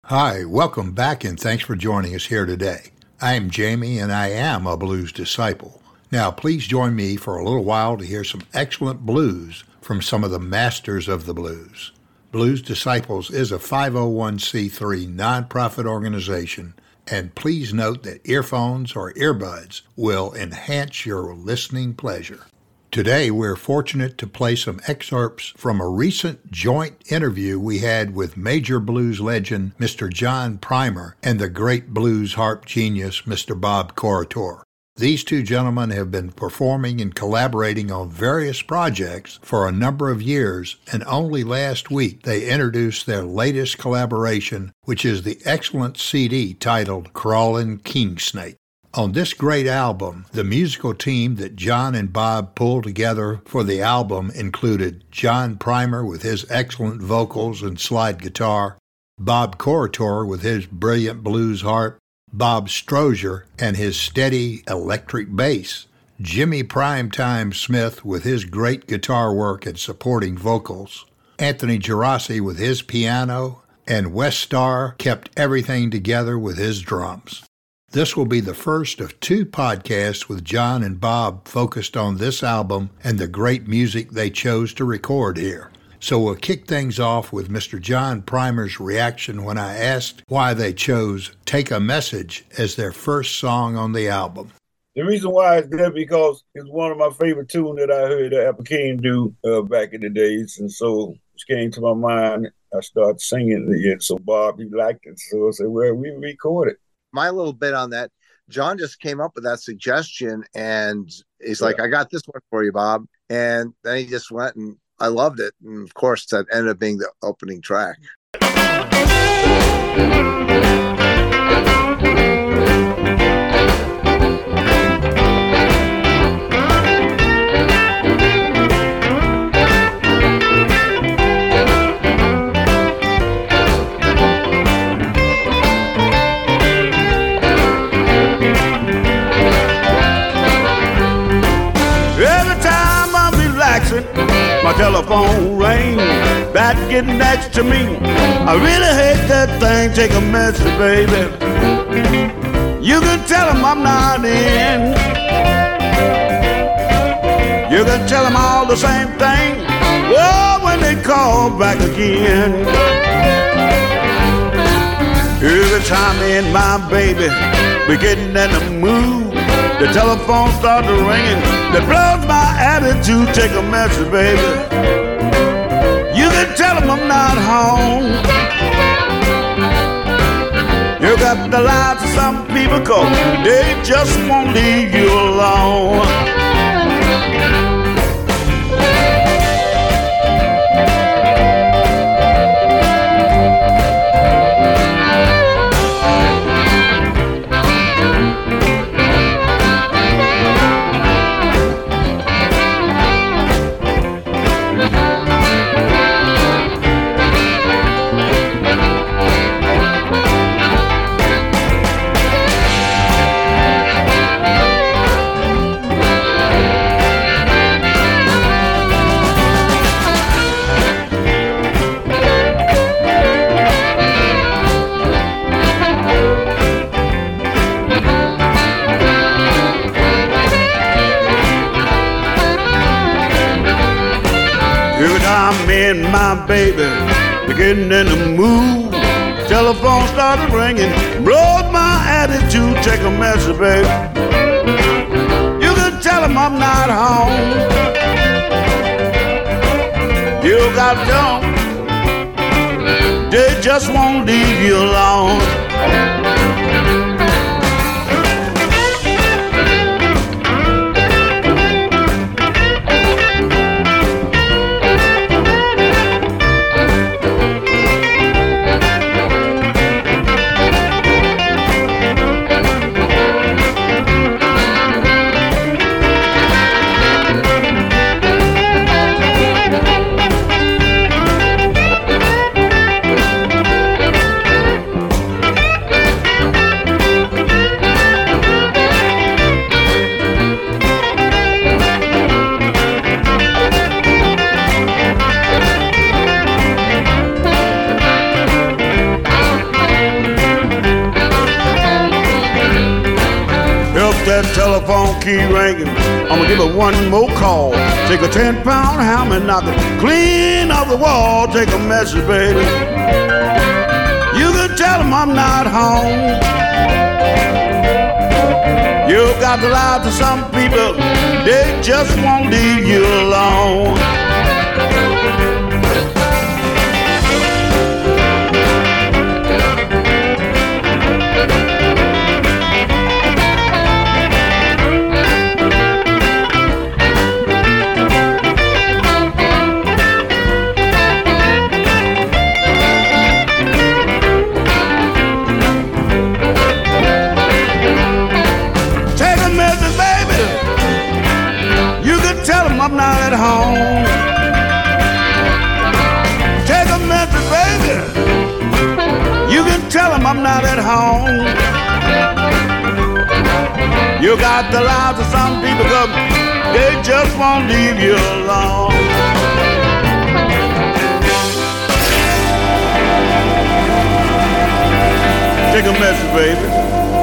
Hi, welcome back and thanks for joining us here today. I am Jamie and I am a blues disciple. Now please join me for a little while to hear some excellent blues from some of the masters of the blues. Blues Disciples is a 501c3 nonprofit organization, and please note that earphones or earbuds will enhance your listening pleasure. Today, we're fortunate to play some excerpts from a recent joint interview we had with major blues legend Mr. John Primer and the great blues harp genius Mr. Bob Corritore. These two gentlemen have been performing and collaborating on various projects for a number of years, and only last week they introduced their latest collaboration, which is the excellent CD titled Crawlin' Kingsnake. On this great album, the musical team that John and Bob pulled together for the album included John Primer with his excellent vocals and slide guitar, Bob Corritore with his brilliant blues harp, Bob Strozier and his steady electric bass, Jimmy Primetime Smith with his great guitar work and supporting vocals, Anthony Gerasi with his piano, and Wes Starr kept everything together with his drums. This will be the first of two podcasts with John and Bob focused on this album and the great music they chose to record here. So we'll kick things off with Mr. John Primer's reaction when I asked why they chose Take a Message as their first song on the album. The reason why is good because it's one of my favorite tunes that I heard Apple King do back in the days. And so it came to my mind. I started singing it. So Bob, he liked it. So I said, well, we record it. My little bit on that, John just came up with that suggestion and he's like, I got this one for you, Bob. And then he just went and I loved it. And of course, that ended up being the opening track. My telephone rang, back getting next to me. I really hate that thing, take a message, baby. You can tell him I'm not in. You can tell him all the same thing. Oh, when they call back again. Every time me and my baby be getting in the mood, the telephone started ringing. That blows my attitude. Take a message, baby. You can tell them I'm not home. You got to lie to some people 'cause they just won't leave you alone. My baby, we're getting in the mood. Telephone started ringing, broke my attitude. Take a message, baby. You can tell them I'm not home. You got to tell them they just won't leave you alone. telephone keep ringing. I'ma give her one more call. Take a 10-pound hammer and knock it clean off the wall. Take a message, baby. You can tell them I'm not home. You got to lie to some people, they just won't leave you alone. I'm not at home. Take a message, baby. You can tell them I'm not at home. You got the lives of some people, cause they just won't leave you alone. Take a message, baby.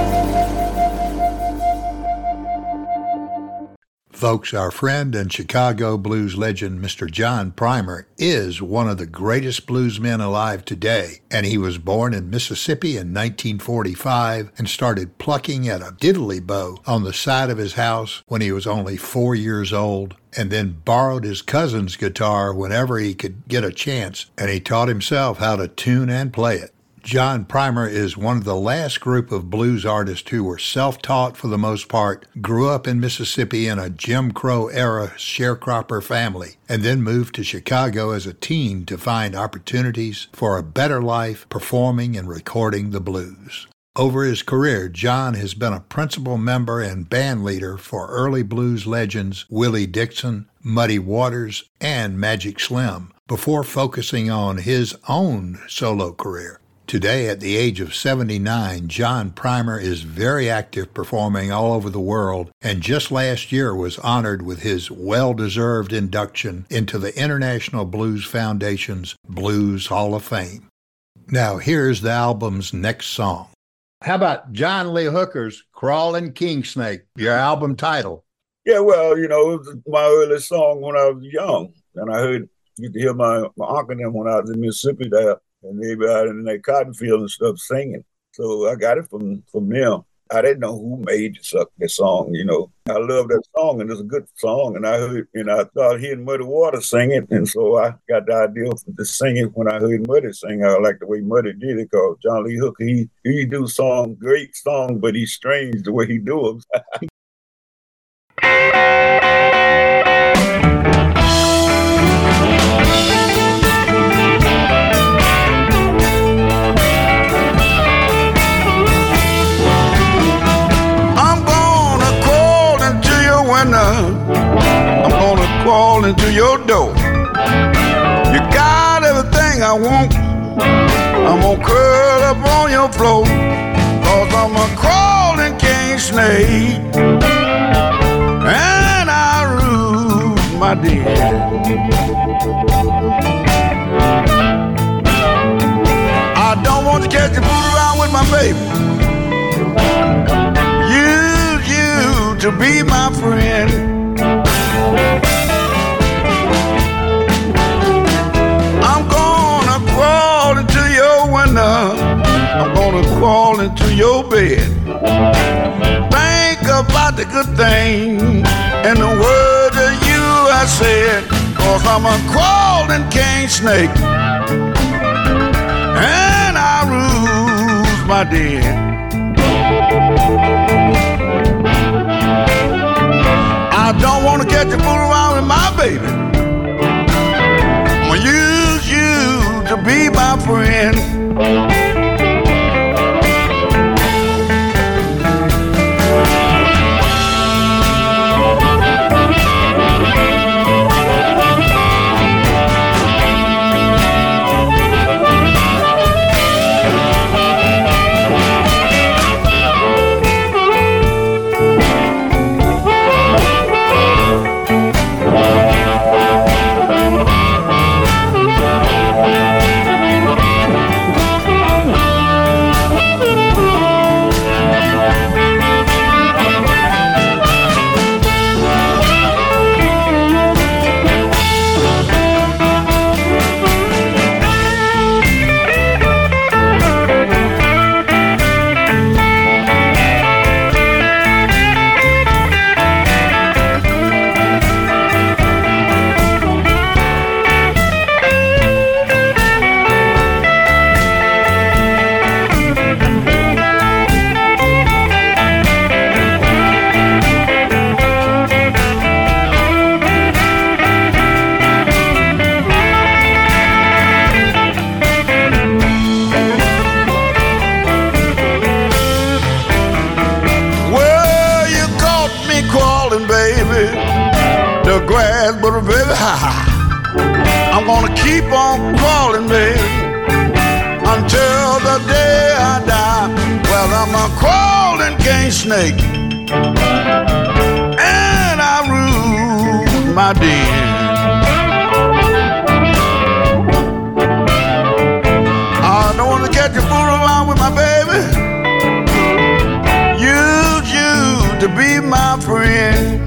Folks, our friend and Chicago blues legend Mr. John Primer is one of the greatest bluesmen alive today, and he was born in Mississippi in 1945 and started plucking at a diddly bow on the side of his house when he was only 4 years old, and then borrowed his cousin's guitar whenever he could get a chance, and he taught himself how to tune and play it. John Primer is one of the last group of blues artists who were self-taught for the most part, grew up in Mississippi in a Jim Crow-era sharecropper family, and then moved to Chicago as a teen to find opportunities for a better life performing and recording the blues. Over his career, John has been a principal member and band leader for early blues legends Willie Dixon, Muddy Waters, and Magic Slim, before focusing on his own solo career. Today, at the age of 79, John Primer is very active performing all over the world, and just last year was honored with his well-deserved induction into the International Blues Foundation's Blues Hall of Fame. Now, here's the album's next song. How about John Lee Hooker's Crawling King Snake, your album title? Yeah, well, it was my earliest song when I was young, and I used to hear my uncle and them when I was in Mississippi there. And they were out in their cotton field and stuff singing. So I got it from them. I didn't know who made the song, I love that song, and it's a good song. And I started hearing Muddy Waters sing it. And so I got the idea to sing it when I heard Muddy sing. I like the way Muddy did it, because John Lee Hooker, he do great songs, but he's strange the way he do them. I'm gonna crawl into your door. You got everything I want. I'm gonna curl up on your floor, 'cause I'm a crawling king snake, and I rule my den. I don't want to catch you fool around with my baby. Use you to be my friend. I'm gonna crawl into your window. I'm gonna crawl into your bed. Think about the good thing and the word of you I said, 'cause I'm a crawling king snake, and I rule my den. I don't want to catch you fool around with my baby. I'm gonna use you to be my friend. fast, but baby, I'm gonna keep on crawling, baby, until the day I die. Well, I'm a crawling king snake, and I rule my den. I don't want to catch you fooling around with my baby. Use you to be my friend.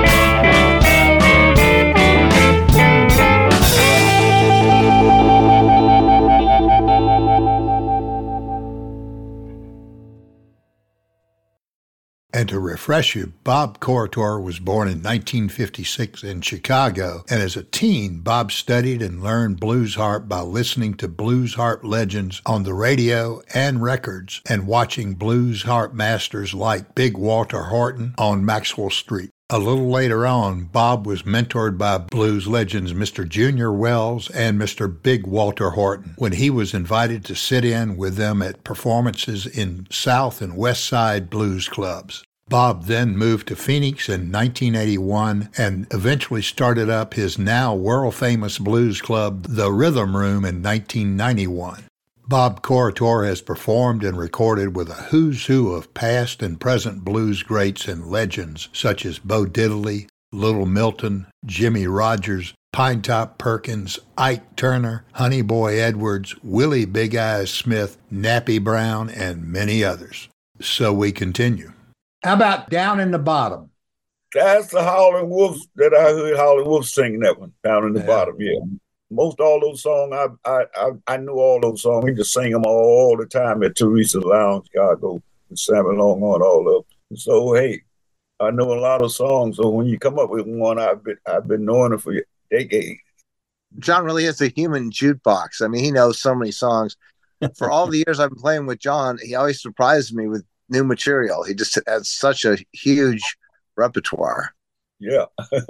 And to refresh you, Bob Corritore was born in 1956 in Chicago, and as a teen, Bob studied and learned blues harp by listening to blues harp legends on the radio and records and watching blues harp masters like Big Walter Horton on Maxwell Street. A little later on, Bob was mentored by blues legends Mr. Junior Wells and Mr. Big Walter Horton when he was invited to sit in with them at performances in South and West Side blues clubs. Bob then moved to Phoenix in 1981 and eventually started up his now world-famous blues club, The Rhythm Room, in 1991. Bob Corritore has performed and recorded with a who's who of past and present blues greats and legends such as Bo Diddley, Little Milton, Jimmy Rogers, Pinetop Perkins, Ike Turner, Honey Boy Edwards, Willie Big Eyes Smith, Nappy Brown, and many others. So we continue. How about Down in the Bottom? That's the Howlin' Wolves that I heard Howlin' Wolves singing that one, Down in the Bottom, yeah. Most all those songs, I knew all those songs. We just sing them all the time at Teresa's Lounge, Chicago, with Sammy Longhorn, all of them. So, hey, I know a lot of songs. So when you come up with one, I've been knowing it for decades. John really is a human jukebox. I mean, he knows so many songs. For all the years I've been playing with John, he always surprised me with new material. He just has such a huge repertoire. Yeah.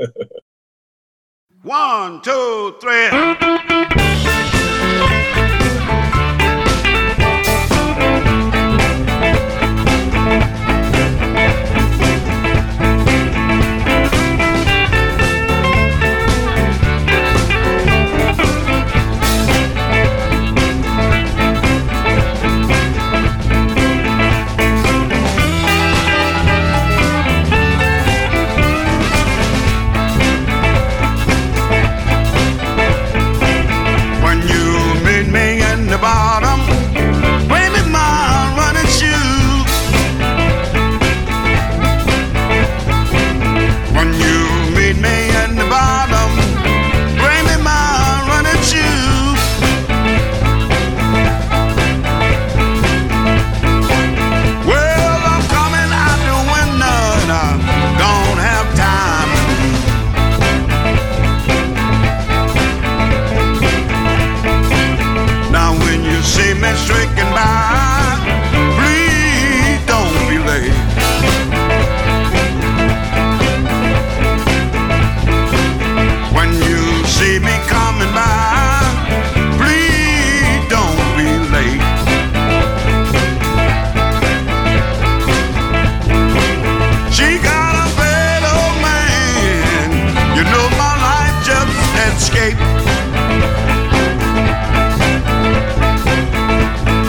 1, 2, 3. Bottom, bring me my running shoes. When you meet me in the bottom, bring me my running shoes. Well, I'm coming out the window and I don't have time. See me streaking by, please don't be late. When you see me coming by, please don't be late. She got a bad old man, you know my life just escaped.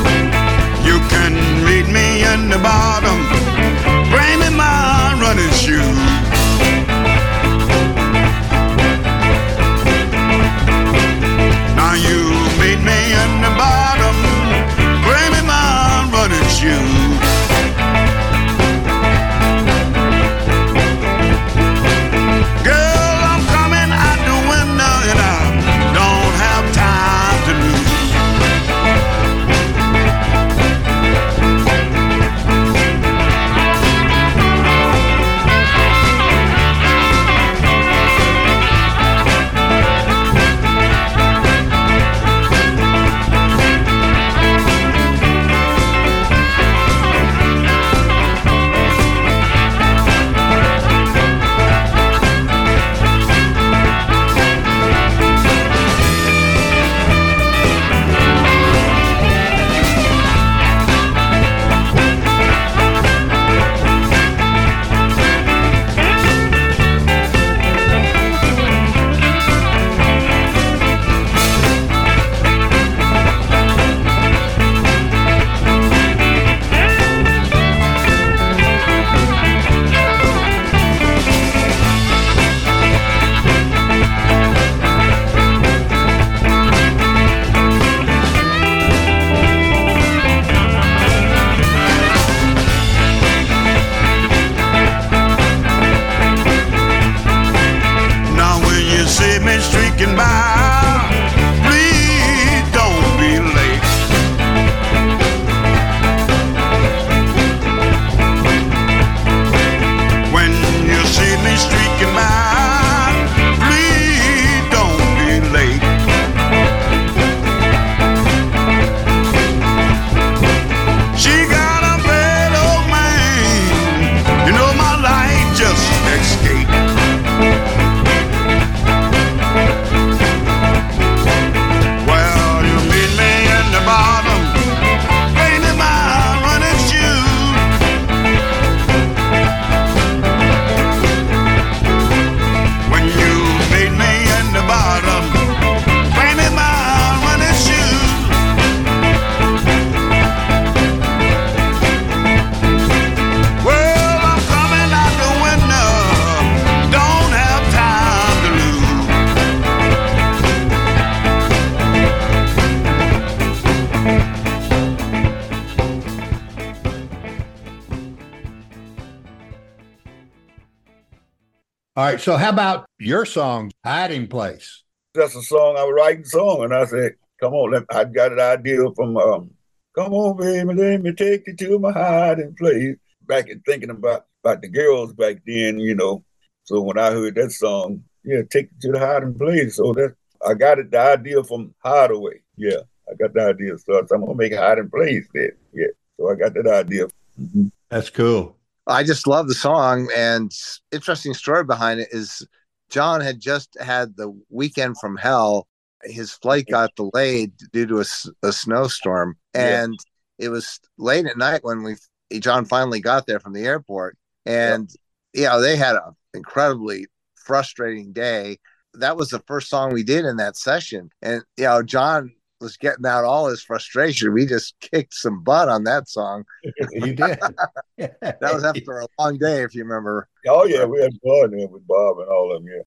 All right. So how about your song, Hiding Place? That's a song, I was writing a song, and I said, come on, I got an idea from, come on, baby, let me take you to my hiding place. Back and thinking about the girls back then, you know. So when I heard that song, yeah, take you to the hiding place. So I got the idea from Hideaway. Yeah, I got the idea. So I'm going to make a hiding place there. Yeah, so I got that idea. Mm-hmm. That's cool. I just love the song, and interesting story behind it is John had just had the weekend from hell. His flight got delayed due to a snowstorm, and it was late at night when John finally got there from the airport, and they had an incredibly frustrating day. That was the first song we did in that session, and John was getting out all his frustration. We just kicked some butt on that song. You did. That was after a long day, if you remember. Oh yeah, we had fun there with Bob and all of them. Yeah.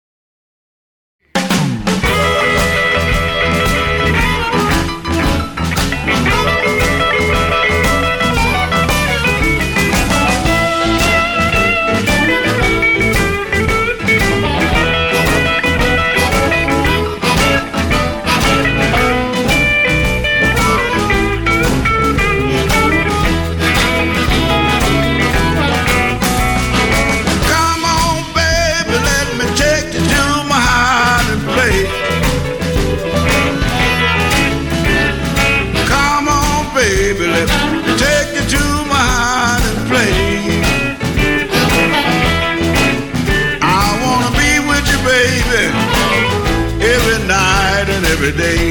Every day.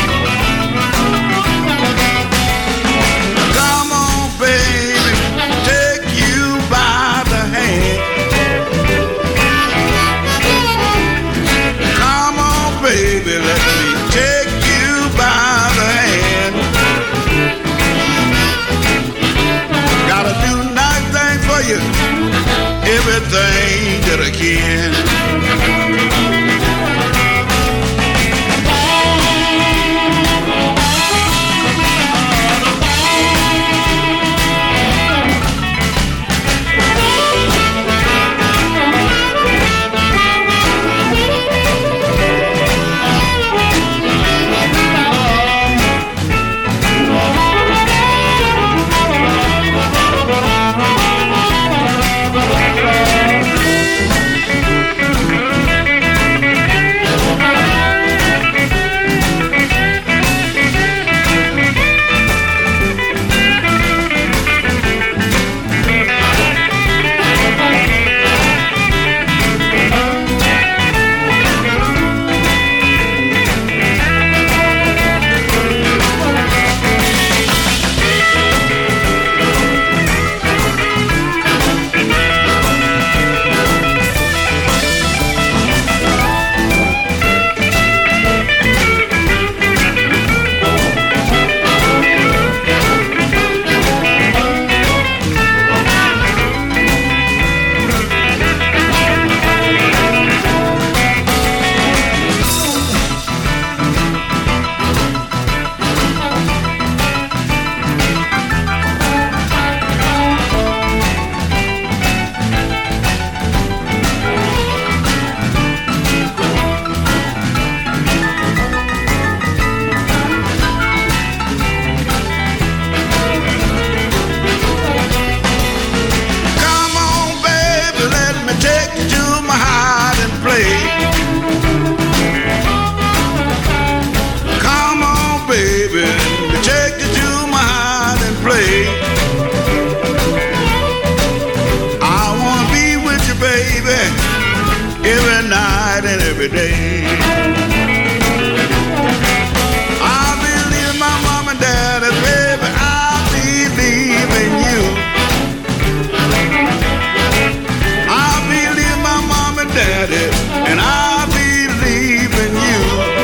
Come on, baby, take you by the hand. Come on, baby, let me take you by the hand. Gotta do nice things for you, everything that I can. Every day. I believe my mom and dad, baby, I believe in you. I believe my mom and daddy, and I believe in you.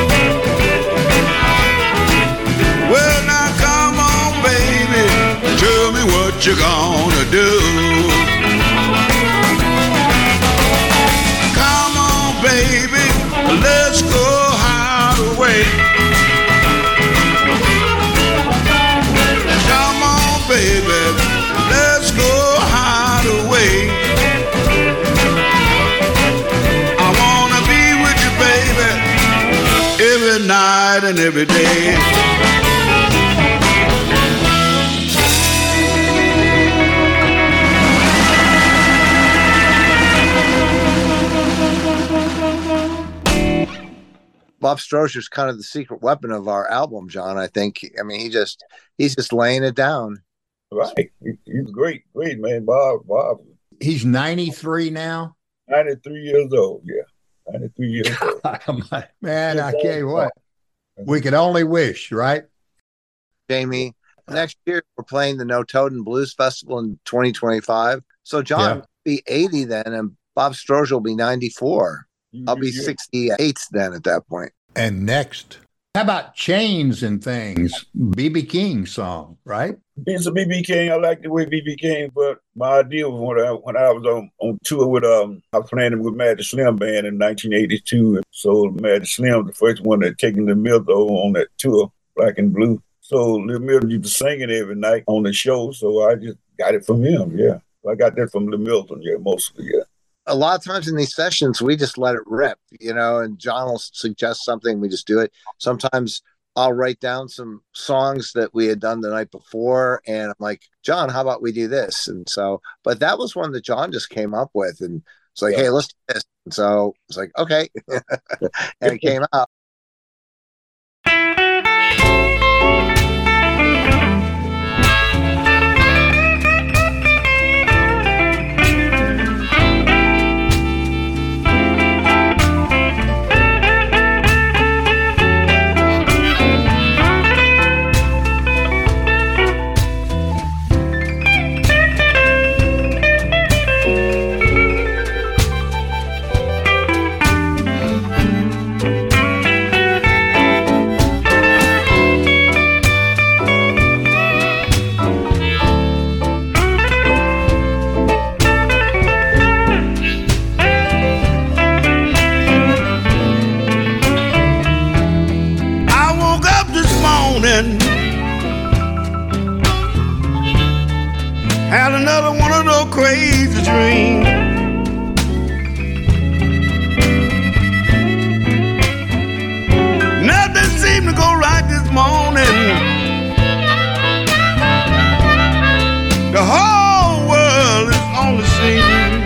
Well, now come on, baby, tell me what you're gonna do. Baby, let's go hideaway. Come on, baby, let's go hideaway. and every day. Bob Strozer's kind of the secret weapon of our album, John. I think. I mean, he's just laying it down. Right. He's great man. Bob. He's 93 now. 93 years old. Yeah, 93 years old. Man, I tell you what, we could only wish, right? Jamie, next year we're playing the No Toten Blues Festival in 2025. So John will be 80 then, and Bob Strozier will be 94. I'll be 68 then at that point. And next, how about Chains and Things? B.B. King song, right? It's a B.B. King. I like the way B.B. King, but my idea was when I was on tour with, I was playing with Mad Slim Band in 1982. So Mad Slim, the first one that taken the Milton on that tour, Black and Blue. So Lil Milton used to sing it every night on the show. So I just got it from him, yeah. I got that from Lil Milton, yeah, mostly, yeah. A lot of times in these sessions, we just let it rip, and John will suggest something, we just do it. Sometimes I'll write down some songs that we had done the night before, and I'm like, John, how about we do this? And so, but that was one that John just came up with, and it's like, hey, let's do this. And so it's like, okay. And it came out. Had another one of those crazy dreams. Nothing seemed to go right this morning. The whole world is on the scene.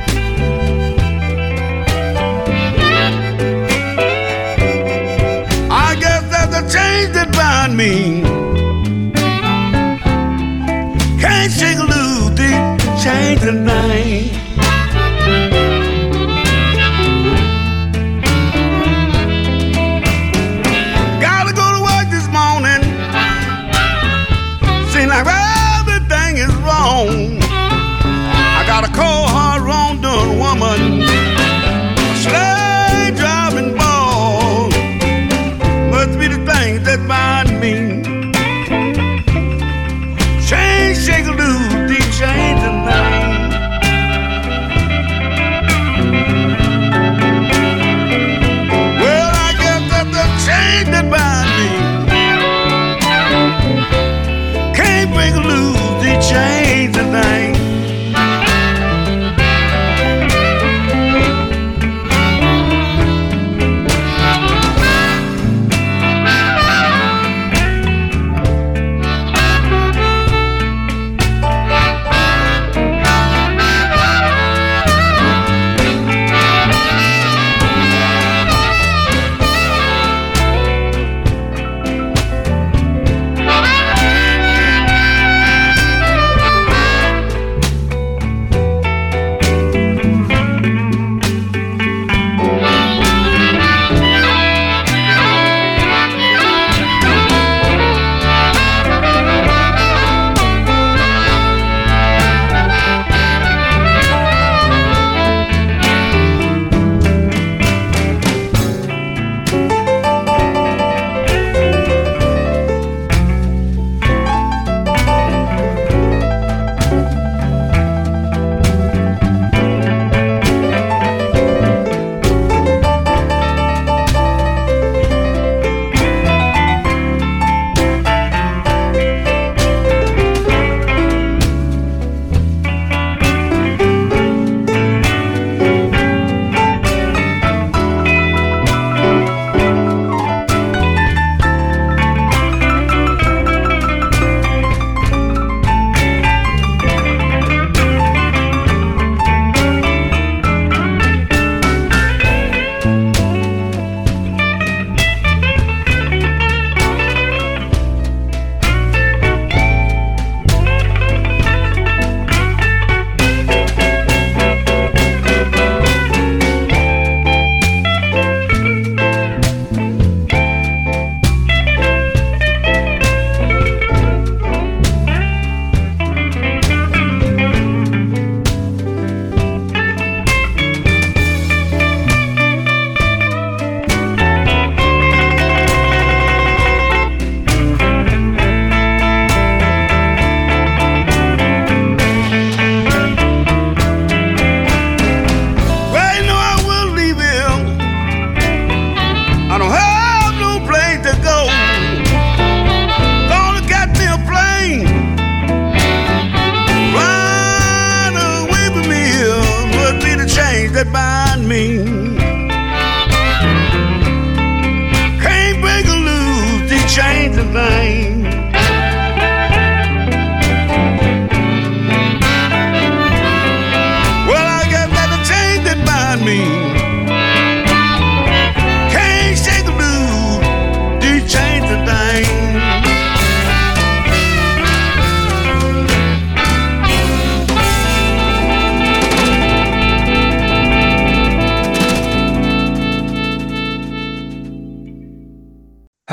I guess that's a change that bind me. Can't shake a loose, deep change tonight. Gotta go to work this morning. Seems like everything is wrong. I got a cold, hard, wrong-doing woman, a slave driving ball. Must be the things that bind me. Shake a loose, deep change tonight.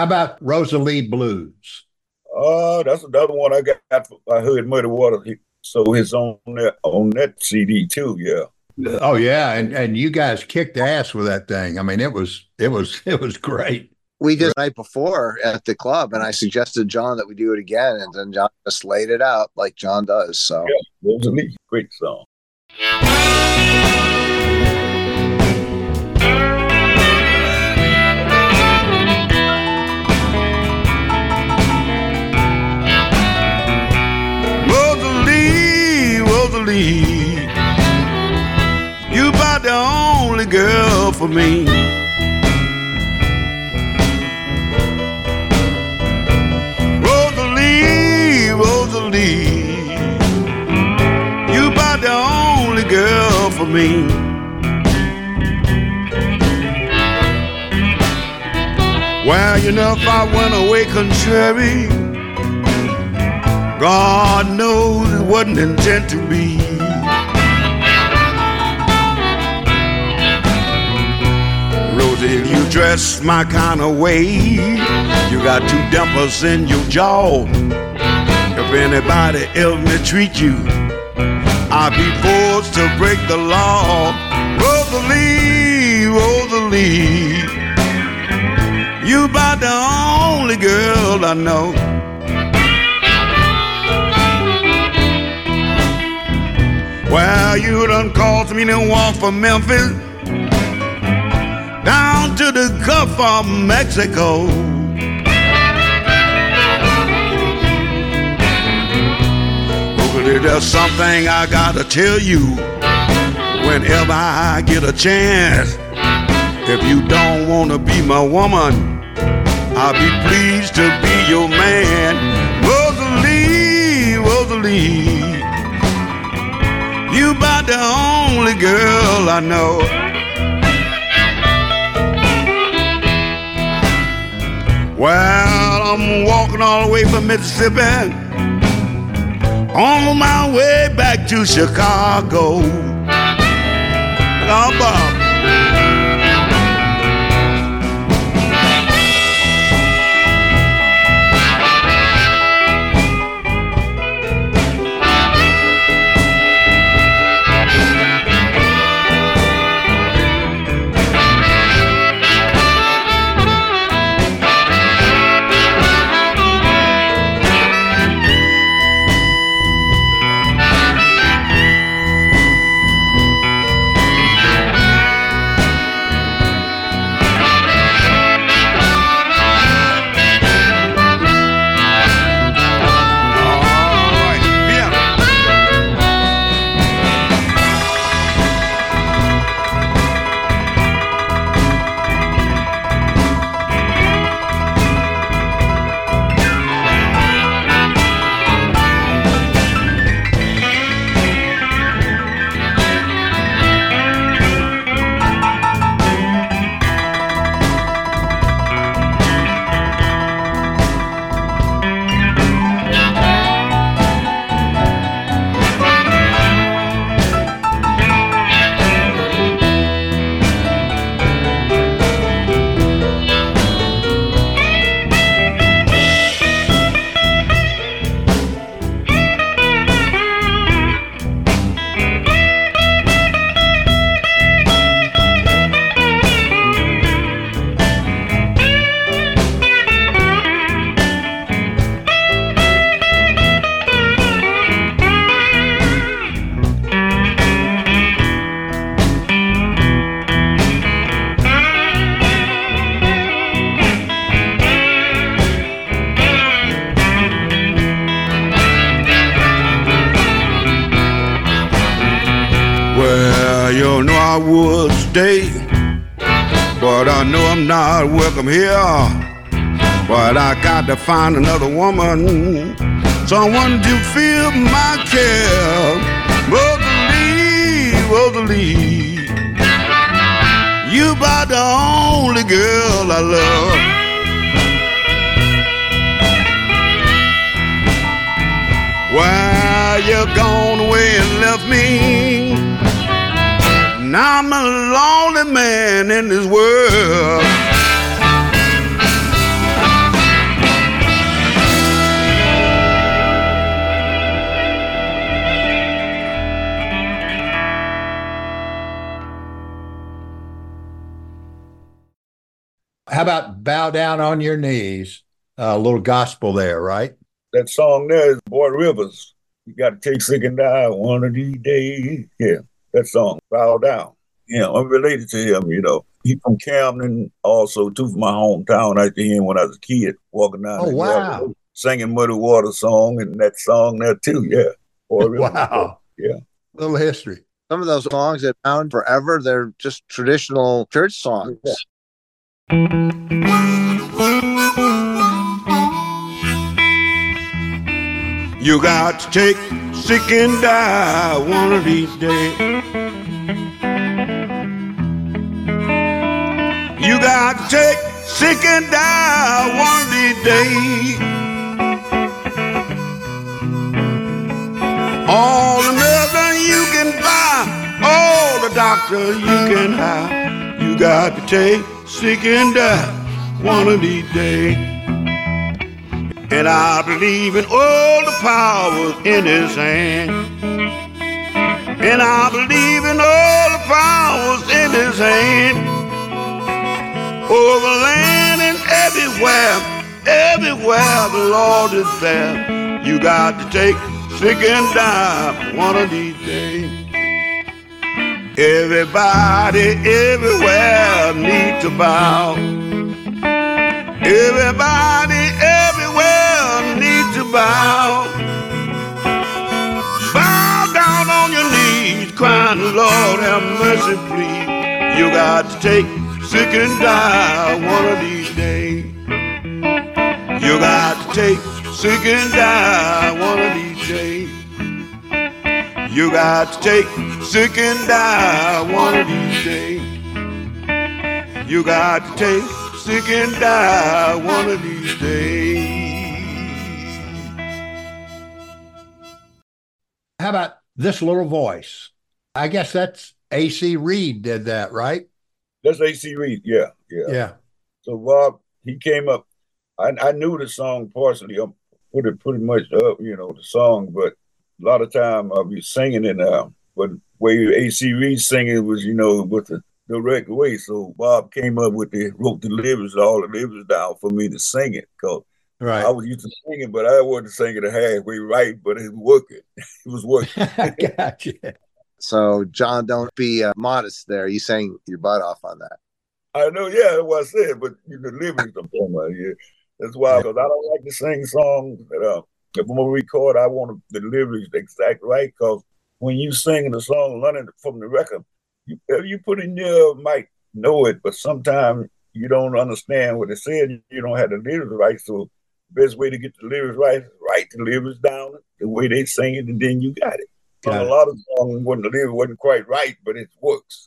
How about Rosalie Blues? That's another one I got. I heard Muddy Waters. So it's on that CD too. Yeah. Oh yeah, and you guys kicked ass with that thing. I mean, it was great. We did the night before at the club, and I suggested John that we do it again, and then John just laid it out like John does. So yeah, Rosalie, great song. Rosalie, you about the only girl for me. Rosalie, you about the only girl for me. Well, you know, if I went away contrary, God knows it wasn't intent to be. Rosie, if you dress my kind of way, you got two dimples in your jaw. If anybody else mistreat you, I'll be forced to break the law. Rosalie, Rosalie, you about the only girl I know. Well, you done caused me to walk from Memphis down to the Gulf of Mexico. There's something I gotta tell you whenever I get a chance. If you don't wanna be my woman, I'll be pleased to be your man. Rosalie, Rosalie, you about the only girl I know. Well, I'm walking all the way from Mississippi, on my way back to Chicago. Oh, Bob. You know I would stay, but I know I'm not welcome here. But I got to find another woman, someone to feel my care. Rosalie, Rosalie, you about the only girl I love. Why you gone away and left me? Now I'm a lonely man in this world. How about Bow Down on Your Knees? A little gospel there, right? That song there is Boy Rivers. You got to take sick and die one of these days. Yeah, that song, Bow Down. Yeah, I'm related to him, He from Camden, also, too, from my hometown. I used to hear him when I was a kid, walking down. Oh, wow. Singing Muddy Water song and that song there, too, yeah. Boy Rivers. Wow. Yeah. Little history. Some of those songs that found forever, they're just traditional church songs. Yeah. You got to take sick and die one of these days. You got to take sick and die one of these days. All the medicine you can buy, all the doctor you can hire. You got to take sick and die one of these days. And I believe in all the powers in his hand. And I believe in all the powers in his hand. Over land and everywhere, everywhere the Lord is there. You got to take sick and die one of these days. Everybody everywhere need to bow. Everybody everywhere need to bow. Bow down on your knees, crying, Lord have mercy, please. You got to take sick and die one of these days. You got to take sick and die one of these days. You got to take sick and die one of these days. You got to take sick and die one of these days. How about This Little Voice? I guess that's A.C. Reed did that, right? That's A.C. Reed, yeah. Yeah. So Bob, he came up. I knew the song partially. I put it pretty much up, the song, but a lot of time I'll be singing it now. But way A.C. Reed singing was, with the direct way. So Bob came up with wrote the lyrics, all the lyrics down for me to sing it. Because right. I was used to singing, but I wasn't singing it halfway right, but it was working. It was working. Gotcha. So, John, don't be modest there. You sang your butt off on that. I know, yeah, that's what I said, but the lyrics are from my ear. That's why, because I don't like to sing songs that if I'm going to record, I want the lyrics exact right, because when you sing the song running from the record, you put in there might know it, but sometimes you don't understand what it said. You don't have the lyrics right, so the best way to get the lyrics right is write the lyrics down the way they sing it, and then you got it. A lot of songs when the lyrics wasn't quite right, but it works.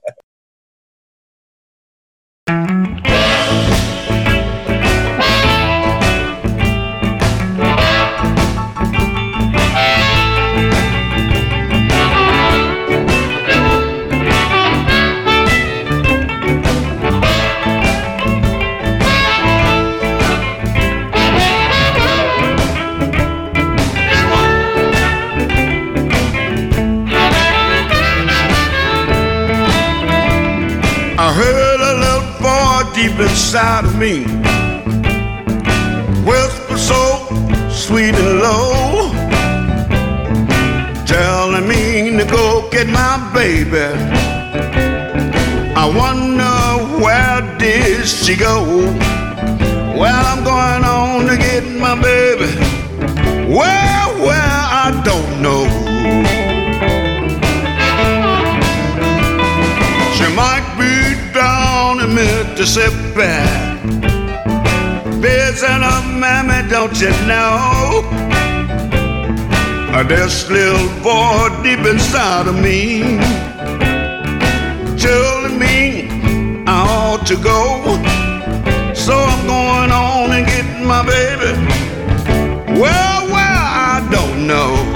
I heard a little boy deep inside of me whisper so sweet and low, telling me to go get my baby. I wonder where did she go? Well, I'm going on to get my baby. Where, I don't know. She might be down in Mississippi, visiting her mammy, don't you know? This little boy deep inside of me telling me I ought to go. So I'm going on and getting my baby. Well, I don't know.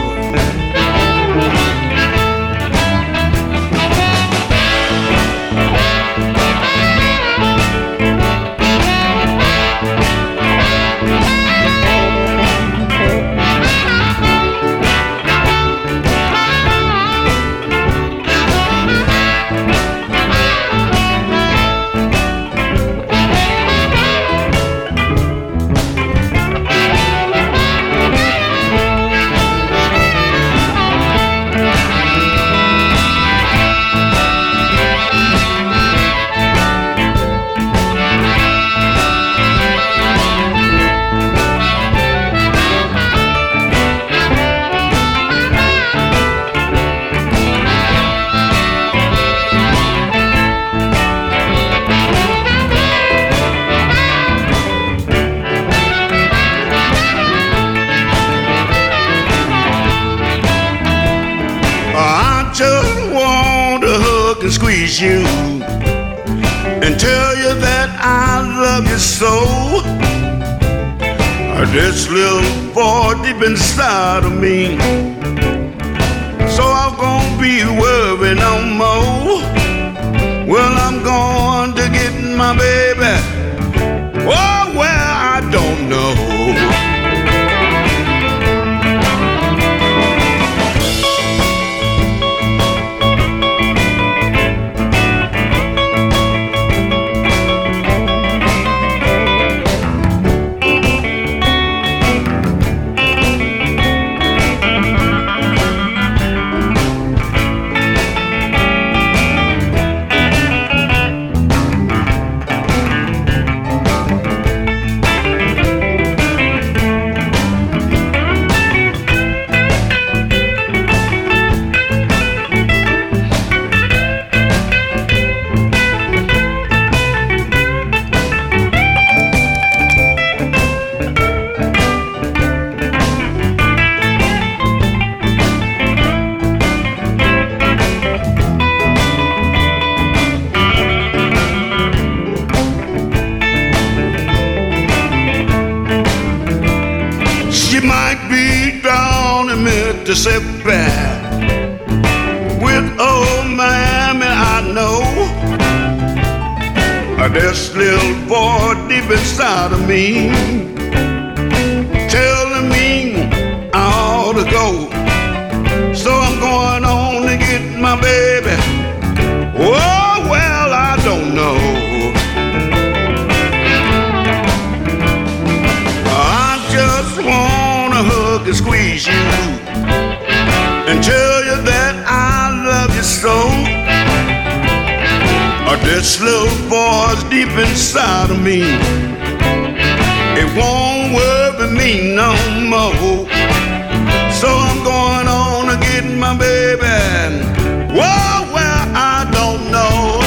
and squeeze you and tell you that I love you so. This little boy deep inside of me, so I'm gonna be worried no more. Well, I'm going to get my baby. Oh, well, I don't know. Mississippi with old Miami, I know. This little boy deep inside of me telling me I ought to go. So I'm going on to get my baby. Oh, well, I don't know. I just wanna hug and squeeze you and tell you that I love you so. This little boy's deep inside of me. It won't worry me no more. So I'm going on to get my baby. Whoa, well, I don't know.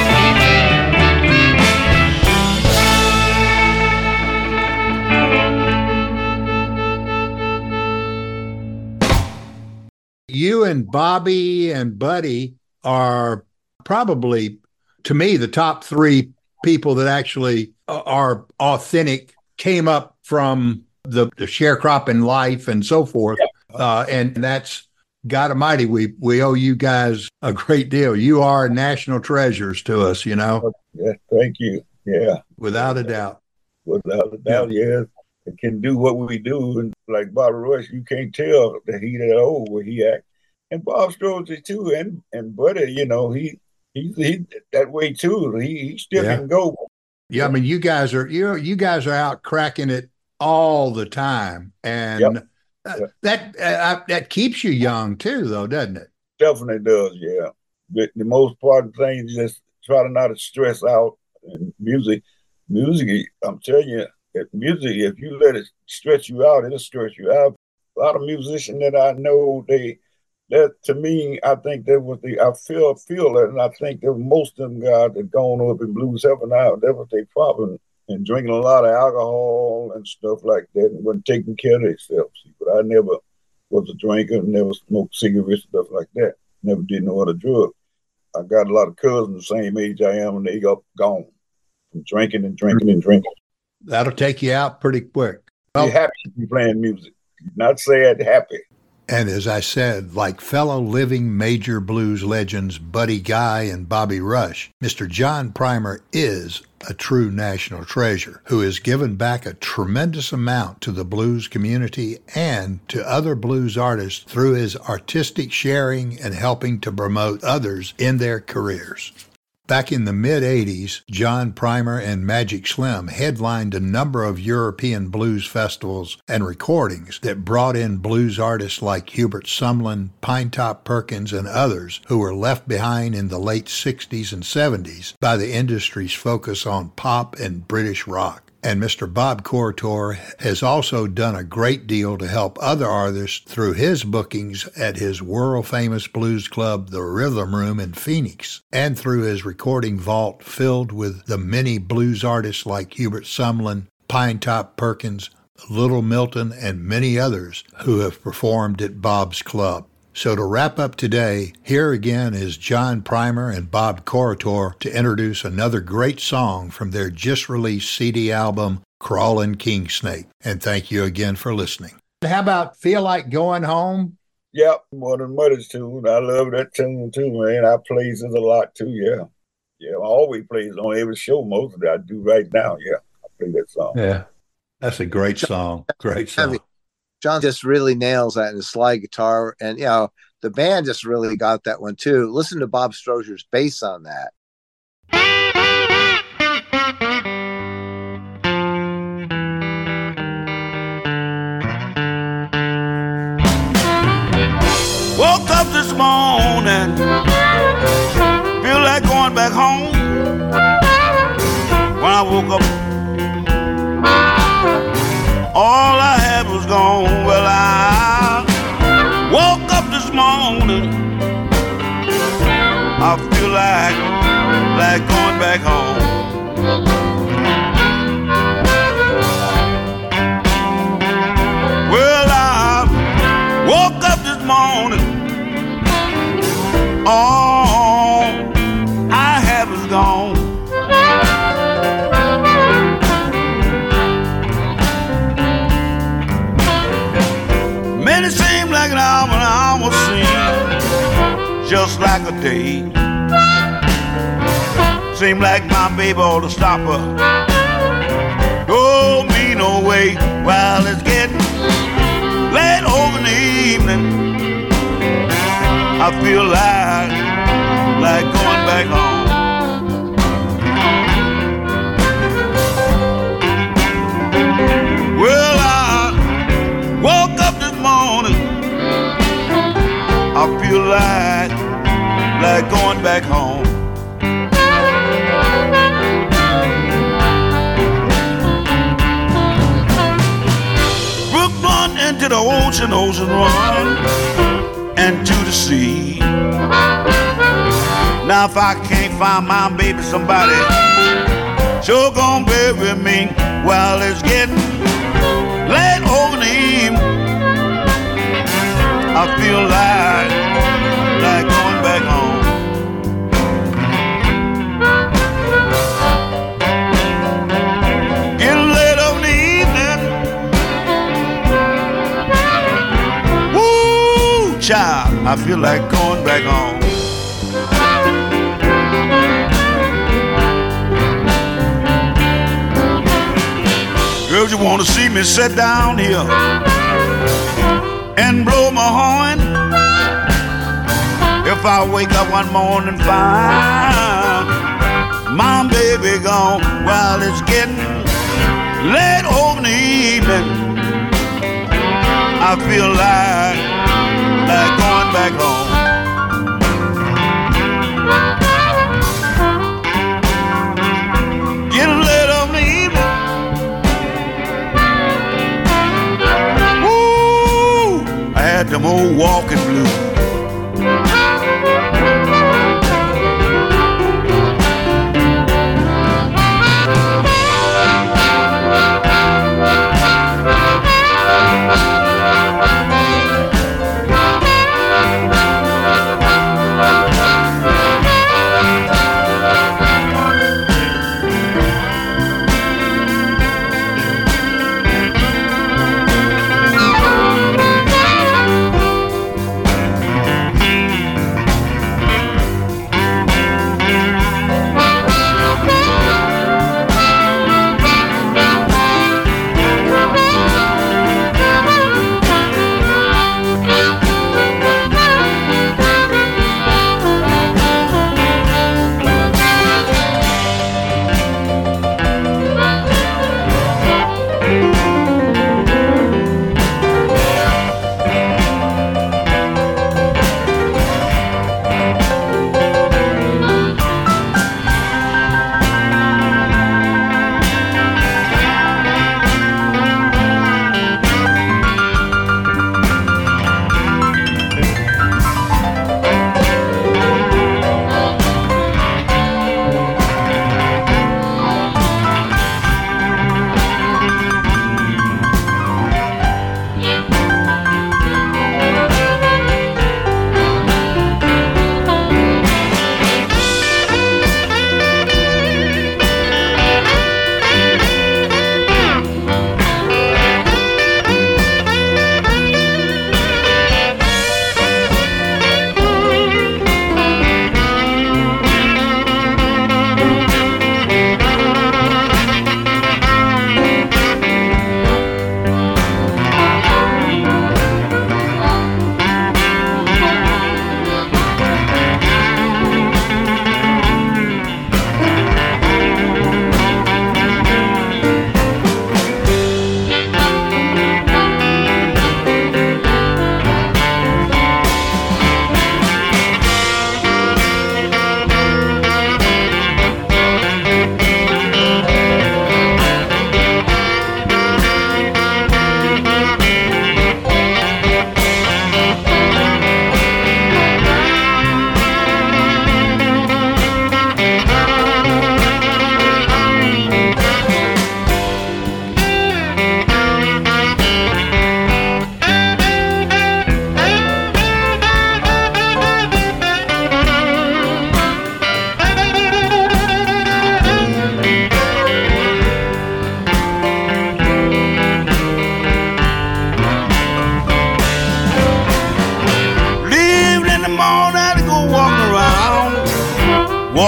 You and Bobby and Buddy are probably, to me, the top three people that actually are authentic, came up from the sharecropping life and so forth. And that's, God Almighty, we owe you guys a great deal. You are national treasures to us, you know. Yeah, thank you. Yeah. Without a doubt. Without a doubt, yeah. It can do what we do. And like Bobby Rush, you can't tell that he that old where he act. And Bob Strozzi too, and Buddy, you know, he that way too. He still can go. Yeah, I mean, you guys are out cracking it all the time, and that keeps you young too, though, doesn't it? Definitely does. Yeah. But the most important thing is just try to not stress out. And music, I'm telling you, music, if you let it stretch you out, it'll stretch you out. A lot of musicians that I know, that to me, I think that was I feel it, and I think that most of them guys that gone up in blues heaven now, that was their problem, and drinking a lot of alcohol and stuff like that, and wasn't taking care of themselves. But I never was a drinker, never smoked cigarettes, stuff like that. Never did no other drug. I got a lot of cousins the same age I am, and they got gone from drinking and drinking and drinking. That'll take you out pretty quick. Well, be happy to be playing music, not sad, happy. And as I said, like fellow living major blues legends Buddy Guy and Bobby Rush, Mr. John Primer is a true national treasure who has given back a tremendous amount to the blues community and to other blues artists through his artistic sharing and helping to promote others in their careers. Back in the mid-'80s, John Primer and Magic Slim headlined a number of European blues festivals and recordings that brought in blues artists like Hubert Sumlin, Pinetop Perkins, and others who were left behind in the late 60s and 70s by the industry's focus on pop and British rock. And Mr. Bob Corritore has also done a great deal to help other artists through his bookings at his world-famous blues club, the Rhythm Room in Phoenix, and through his recording vault filled with the many blues artists like Hubert Sumlin, Pinetop Perkins, Little Milton, and many others who have performed at Bob's club. So to wrap up today, here again is John Primer and Bob Corritore to introduce another great song from their just-released CD album, Crawlin' King Snake. And thank you again for listening. How about Feel Like Going Home? Yep, more than Muddy's tune. I love that tune too, man. I plays it a lot too, yeah. Yeah, I always plays on every show, most of it I do right now, yeah. I play that song. Yeah, that's a great song. Great song. John just really nails that in the slide guitar. And, you know, the band just really got that one too. Listen to Bob Strozer's bass on that. Woke up this morning, feel like going back home. When I woke up, all I had was gone. Well, I woke up this morning, I feel like going back home. Well, I woke up this morning, all I had was gone. Man, it seemed like an hour seemed just like a day. Seemed like my baby ought to stop her. Oh, me no way. While it's getting late over in the evening, I feel like going back home. Well, I woke up this morning, I feel like going back home. Brook run into the ocean, ocean run and to the sea. Now if I can't find my baby, somebody sure gonna bury me. While it's getting late over the evening, I feel like going back home. Getting late over the evening, woo, child, I feel like going back home. Girls, you wanna see me sit down here and blow my horn? If I wake up one morning find my baby gone, while it's getting late over in the evening, I feel like going back home. Getting late over the evening, woo, I had them old walking blues.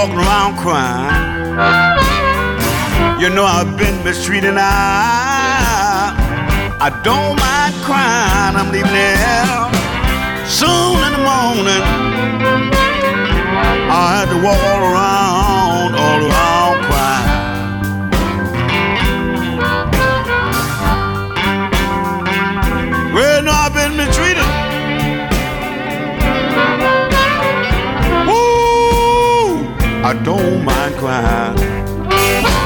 walking around crying. You know I've been mistreated and I don't mind crying. I'm leaving there soon in the morning. I had to walk all around crying. Well, no, I've been mistreated. Woo! I don't mind crying.